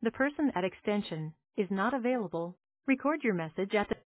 The person at extension is not available. Record your message at the